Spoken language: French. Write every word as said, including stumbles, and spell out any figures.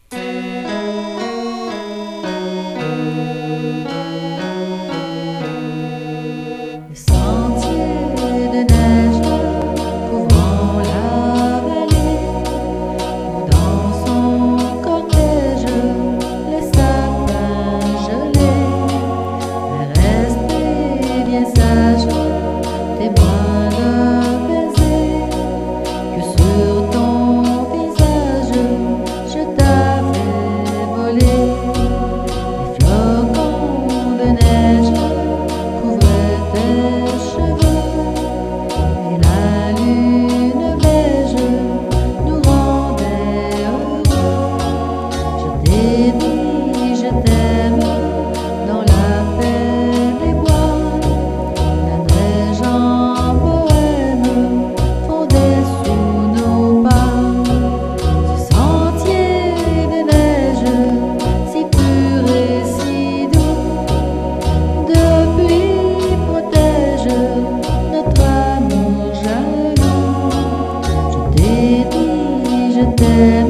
Le sentier de neige couvrant la vallée, où dans son cortège les sapins gelés, restés bien sages, témoins d'un baiser, que sur ton visage je t'avais volé. Les flocons de neige couvraient tes cheveux, et la lune beige nous rendait heureux. Je t'ai dit je t'aime dans la paix des bois, la neige en bohème fondait sous nos pas. Ce sentier de neige si pur et si doux, de pluie protège notre amour jaloux. Je t'ai dit je t'aime